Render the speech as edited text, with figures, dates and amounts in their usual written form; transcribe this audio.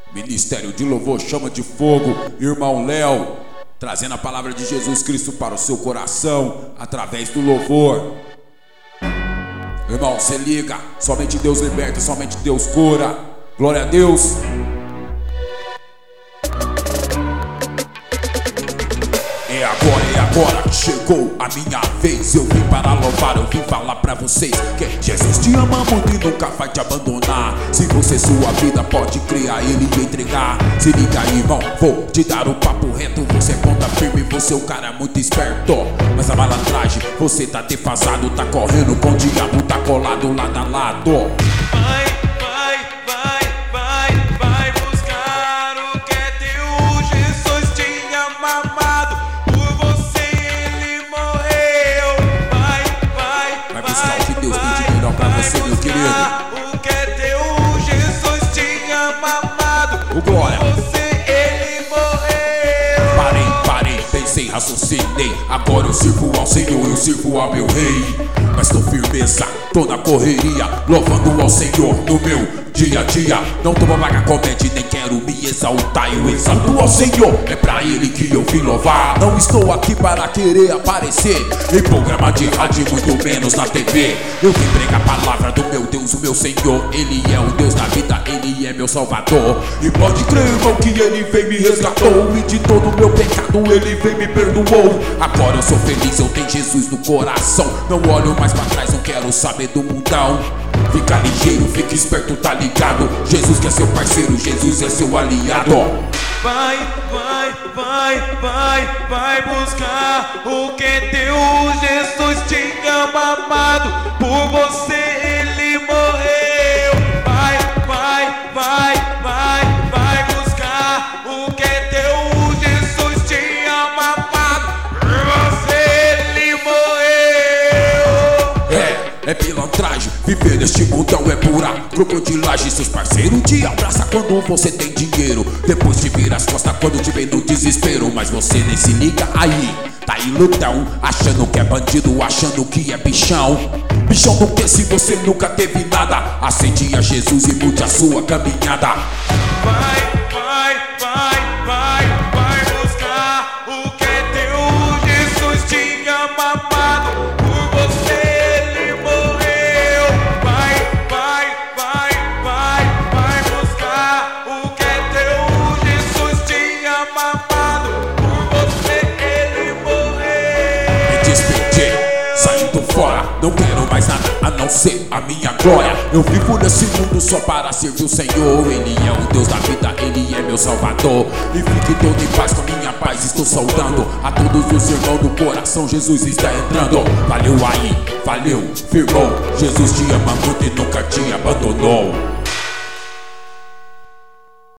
Ministério de Louvor Chama de Fogo, irmão Léo, trazendo a palavra de Jesus Cristo para o seu coração através do louvor. Irmão, se liga, somente Deus liberta, somente Deus cura. Glória a Deus. É agora, chegou a minha vez. Eu vim para louvar, eu vim falar pra vocês que Jesus te ama muito e nunca vai te abandonar. Se você sua vida pode criar, Ele entregar. Se liga aí, irmão, vou te dar o papo reto. Você ponta firme, você é um cara muito esperto. Mas a malandragem, você tá defasado. Tá correndo com o diabo, tá colado lado a lado. Vai buscar o que é teu. Jesus tinha mamado. Você, meu querido, o que é teu, Jesus tinha mamado. O glória. Por você ele morreu. Parei, pensei, raciocinei. Agora eu sirvo ao Senhor, eu sirvo ao meu rei. Mas tô firmeza, tô na correria, louvando ao Senhor no meu dia a dia. Não tô pra vaga comédia, nem quero me exaltar. Eu exalto ao Senhor, é pra Ele que eu vim louvar. Não estou aqui para querer aparecer em programa de rádio, muito menos na TV. Eu vim pregar a palavra do meu Deus, o meu Senhor. Ele é o Deus da vida, Ele é meu Salvador. E pode crer, irmão, que Ele veio me resgatou. E de todo o meu pecado Ele veio me perdoou. Agora eu sou feliz, eu tenho Jesus no coração. Não olho mais pra trás, não quero saber do mundão. Fica ligeiro, fica esperto, tá ligado? Jesus que é seu parceiro, Jesus é seu aliado. Vai buscar o que é teu. Jesus tinha mamado. Por você ele morreu. Vai buscar o que é teu. Jesus tinha mamado. Por você ele morreu. É pilantragem, viver neste mundão é pura crocodilagem. Seus parceiros te abraçam quando você tem dinheiro, depois te vira as costas quando te vem no desespero. Mas você nem se liga aí, tá aí lutão, achando que é bandido, achando que é bichão. Bichão do que se você nunca teve nada? Acende a Jesus e mude a sua caminhada. Vai buscar o que é teu. Jesus tinha mamado. Por você ele morreu. Vai buscar o que é teu. Jesus tinha mamado. Por você ele morreu. Me despedi, saindo fora, não quero mais nada a não ser a minha glória. Eu vivo nesse mundo só para servir o Senhor. Ele é o Deus da vida, Ele é meu Salvador. E fique todo em paz com a minha paz, estou saudando a todos os irmãos do coração, Jesus está entrando. Valeu aí, valeu, firmou. Jesus te ama muito e nunca te abandonou.